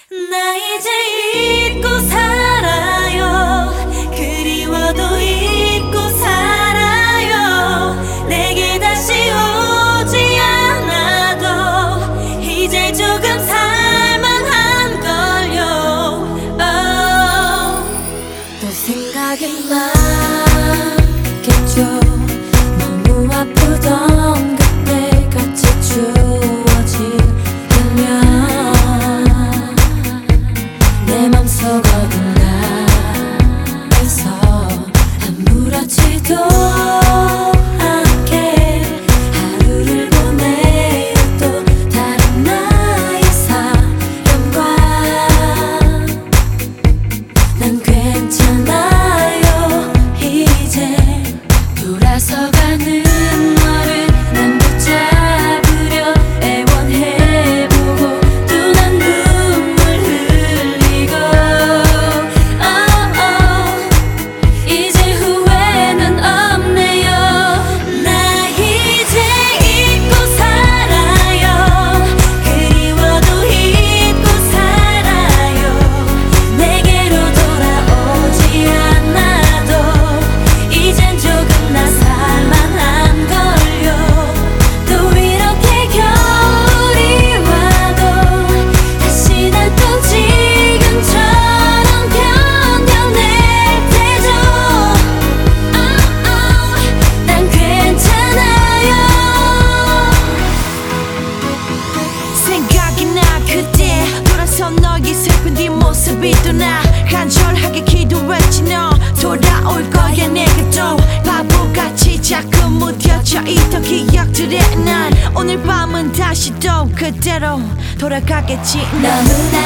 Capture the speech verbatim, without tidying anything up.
나 이제 잊고 살아요. 그리워도 잊고 살아요. 내게 다시 오지 않아도 이제 조금 살만한걸요. oh. 또 생각이 나겠죠. 너무 아프던 그때같이 주어지면 내 맘속 어딘가에서 아무렇지도 않게 하루를 보내요. 또 다른 나의 사연과 난 괜찮아요. 이제 돌아서가는 너를 난 붙잡으려 애원해보고 또 난 눈물 흘리고 oh, oh. 이제 후회는 없네요. 나 이제 잊고 살아요. 그리워도 잊고 살아요. 내게로 돌아오지 않아도 이젠 조금 나 살만한걸요. 또 이렇게 겨울이 와도 다시 난 또 지금처럼 견뎌낼 테죠. oh, oh. 난 괜찮아요. 생각이 나 그때 돌아서 너의 슬픈 뒷모습이 또 나 간절하게 기도했지. 너 돌아올 거야. 내가 또 바보같이 자꾸 무뎌져 있던 기억들에 난 오늘 밤은 다시 또 그대로 돌아가겠지. 너무나